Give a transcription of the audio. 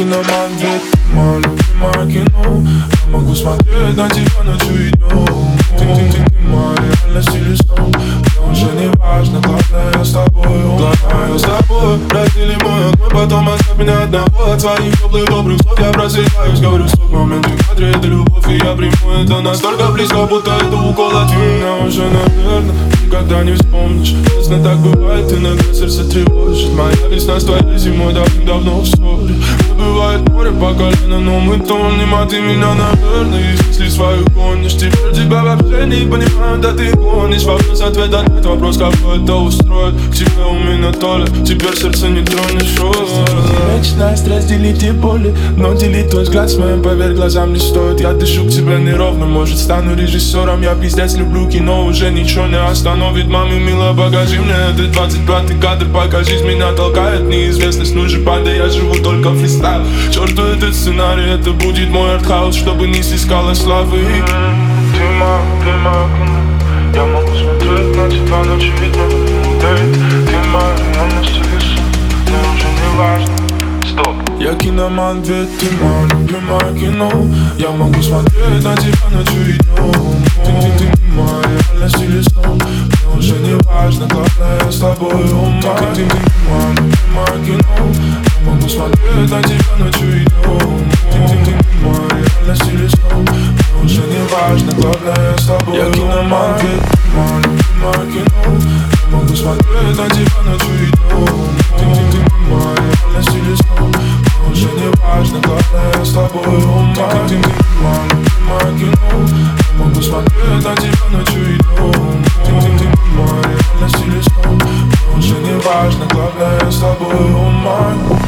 киноман, ведь ты мое любимое кино. Я могу смотреть на тебя ночью и днем. Ты моя реальность или сон. Мне уже не важно, главное я с тобой. Главное я с тобой. Раздели мой огонь, потом оставь меня одного. От своих теплых добрых слов я просыпаюсь. Говорю вслух, момент в кадре, это любовь, и я приму это настолько близко, будто это укол от меня. Уже, наверное, никогда не вспомнишь. Честно, так бывает, иногда сердце тревожит. Моя весна с твоей зимой давным-давно в ссоре. Бывает море по колено, но мы тонем. А ты меня, наверное, из мыслей своих гонишь. Теперь тебя вообще не понимаю, да ты гонишь. Вопрос-ответ, ответ, вопрос, какой это устроит. К тебе у меня то ли, теперь сердце не тронешь. Вечность разделить и боли, но делить твой взгляд с моим поверь глазам не стоит. Я дышу к тебе неровно, может стану режиссером. Я пиздец люблю кино, уже ничего не остановит. Маме, мило, покажи мне этот 25-й кадр. Покажись, меня толкает неизвестность. Ну же, падай, я живу только в фристайл. Черту этот сценарий, это будет мой артхаус, чтобы не снискала славы. Ты моя кино. Я могу смотреть на тебя ночью и днем. Ты моя реальность или сон. Мне уже не важно. Стоп. Я киноман, ведь ты мое любимое кино. Я могу смотреть на тебя ночью и днем. Ты моя реальность или сон. Мне уже не важно, главное я с тобой. Ты мое любимое кино. Я могу смотреть на тебя ночью и днем. Ты моя реальность или сон. Мне уже не важно, главное я с тобой. Я киноман, ведь ты мое любимое кино. Я могу смотреть на тебя ночью и днем. Ты моя реальность или сон. Уже не важно, главное я с тобой. Ты мое любимое кино. Я могу смотреть на тебя ночью и днем. Ты моя реальность или сон. Уже не важно, главное я с тобой.